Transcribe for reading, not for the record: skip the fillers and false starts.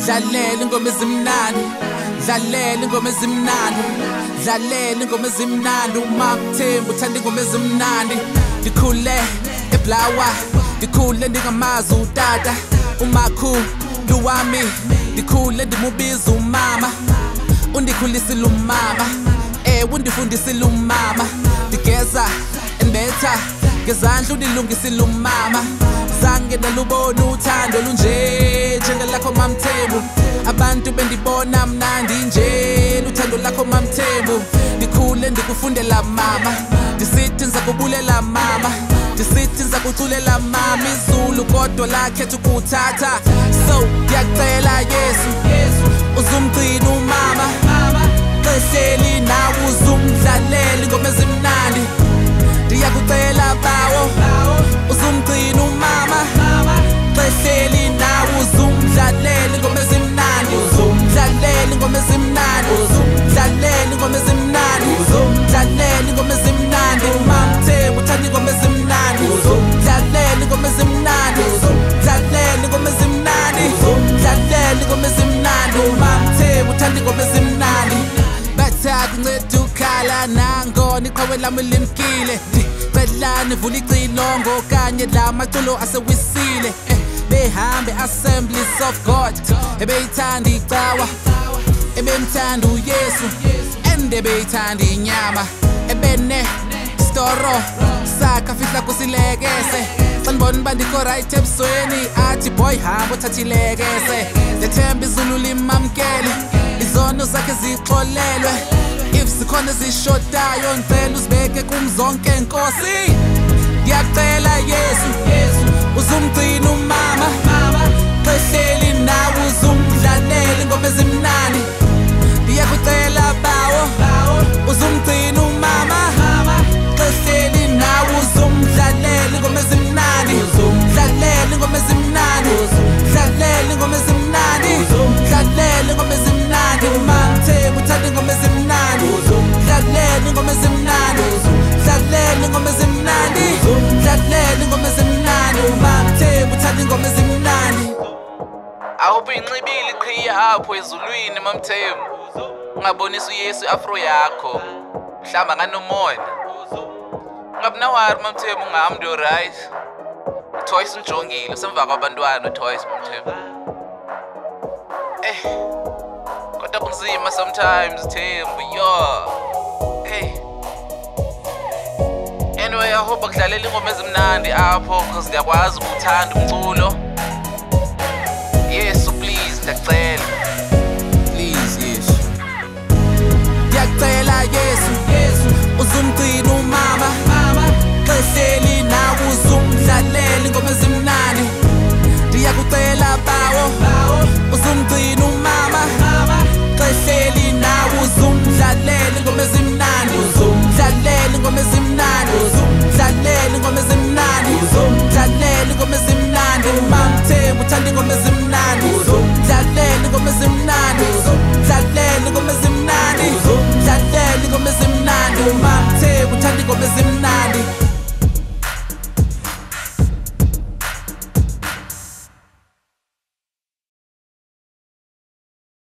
dlalela ingoma ezimnandi, dlalela ingoma ezimnandi, dlalela ingoma ezimnandi. uMamthembu uthanda ingoma ezimnandi. Ndikhule eBlawa, ndikhule ndingamazi utata umakhulu wami, ndikhule ndimubiza umama. Undikhulisile umama, undifundisile umama. Ndigeza embetha ngezandla, undilungisile umama. Zange ndalubona uthando lunje njengelakho Mamthembu. Abantu bendibona mnandi nje luthando lakho Mamthembu. Ndikhule ndikufundela mama, ndisithi ndizakubulela mama, ndisithi ndizakuculela mama. Izulu kodwa lakhetha ukuthatha, so ngiyacela Yesu uzumgcina umama. Xesheli nawe uzumdlalela ingoma ezimnandi. Ndiyakucela bawo uzumgcina umama. Xesheli nawe uzumdlalela ingoma ezimnandi, uzumdlalela ingoma ezimnandi, uzumdlalela ingoma ezimnandi, uzumdlalela ingoma ezimnandi. uMamthembu uthanda ingoma ezimnandi, uzumdlalela ingoma ezimnandi, uzumdlalela ingoma ezimnandi, uzumdlalela ingoma ezimnandi. uMamthembu uthanda ingoma ezimnandi. Bathaka unceda ukhala nangona iqhawe lami limkile. Celani vula icilongo kanye la maculo asewisile. Behambe Assemblies of God, ebeyithanda icawa, ebemthanda uYesu, ebeyithanda inyama. Ebene storo sakha fihla kusilekese. Xa ndibona uba ndikho right ebusweni athi boy hamba uthatha ilekese. Ndethemba izulu limamkele, izono zakhe zixolelwe. If sikhona ezishotayo ngicela uzibeke kumzonke Nkosi. Ngiyacela Yesu uzumgcina umama. Xesheli nawe uzumdlalela ingoma ezimnandi. Ndiyakucela bawo uzumgcina umama. Xesheli nawe uzumdlalela ingoma ezimnandi, uzumdlalela ingoma ezimnandi, uzumdlalela ingoma ezimnandi, uzumdlalela ingoma ezimnandi. uMamthembu uthanda ingoma ezimnandi, uzumdlalela ingoma ezimnandi, uzumdlalela ingoma ezimnandi, uzumdlalela ingoma ezimnandi. uMamthembu uthanda ingoma ezimnandi. Awube inxibile iqhiya apho ezulwini Mamthembu, ungabonisa uYesu afro yakho, mhlamba nganomoya. Ngabe nawari Mamthembu ungami ndio right. Toys njongile semva kwabantwana Toys Mamthembu. Kodwa kunzima sometimes Thembu yo. Anyway, I hope akudlalela ingoma ezimnandi apho because ngiyakwazi ukuthanda umculo.